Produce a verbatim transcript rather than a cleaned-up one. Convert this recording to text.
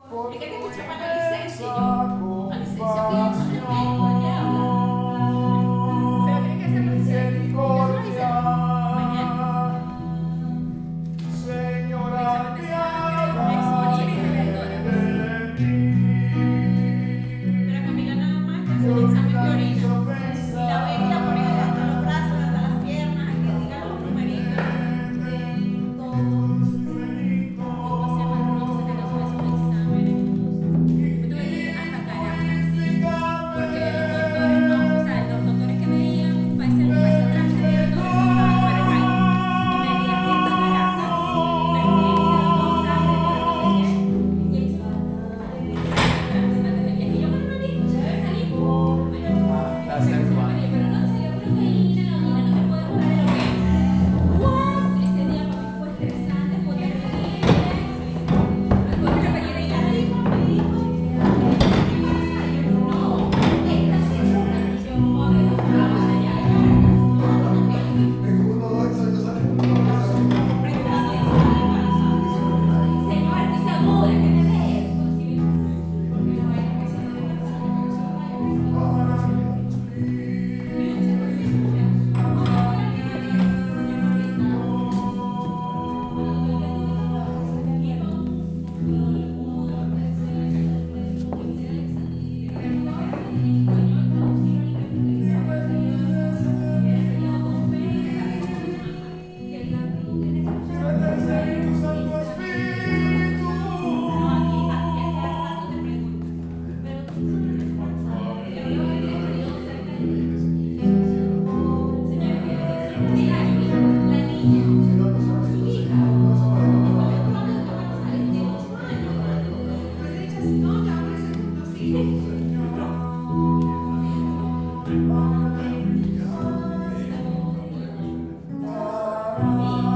Es que te escuché para la licencia y yo, la licencia piensa en el médico, allá habla. Se lo tiene que hacer la licencia. Mañana. Señora, Examen de sangre, examen de Pero Camila nada más que hace un examen de orina. Y la ven y la ponen hasta los brazos, hasta las piernas, que diga los numeritos. ¿Cómo se llama? No sé qué cosa es un examen. Yo tuve que ir hasta Caracas. Porque los doctores no, o sea, los doctores que veían para ese, para ese trámite de doctores no estaban en Maracay. Y me di aquí hasta Caracas. Pero me hicieron dos sangre por no sé qué. Y me hicieron antes del viaje. Y yo, bueno, Mari, se debe salir. Pero no, se dio proteína, la orina, no te puedes jugar de lo que es. ¡Wow! Ese día para mí fue estresante, fue terrible. Después que me quedé ya rico, me dijo, ¿qué pasa? Y yo, no, esta segura. Y yo, joder, no estaba allá. Señor, estoy segura que me ve. Señora,